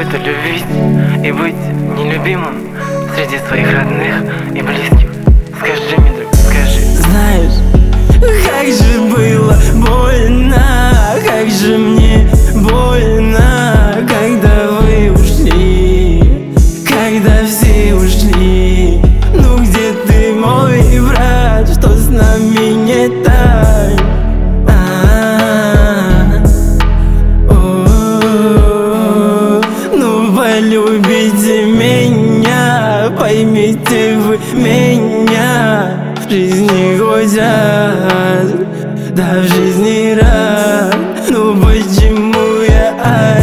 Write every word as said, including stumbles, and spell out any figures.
это любить и быть нелюбимым среди своих родных и близких? Скажи мне, друг, скажи. Знаешь, как же было больно, как же мне больно, когда вы ушли, когда все ушли. Ну где ты, мой брат, что с нами не так? А-а-а. О-о-о. Ну полюбите меня, поймите вы меня. В жизни хоть раз, да в жизни раз. Ну почему я